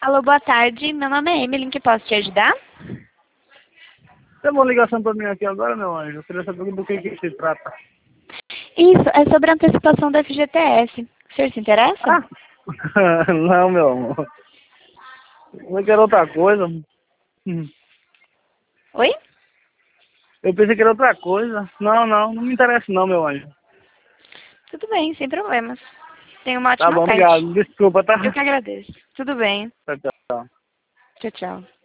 Alô, boa tarde. Meu nome é Emily, em que posso te ajudar? Tem uma ligação para mim aqui agora, meu anjo. Eu queria saber do que se trata. Isso, é sobre a antecipação do FGTS. O senhor se interessa? Ah! Não, meu amor. Eu quero outra coisa. Oi? Eu pensei que era outra coisa. Não me interessa não, meu anjo. Tudo bem, sem problemas. Tenha uma Tá ótima bom, tarde. obrigado. Desculpa, tá? Eu que agradeço. Tudo bem. Tchau, tchau. Tchau, tchau.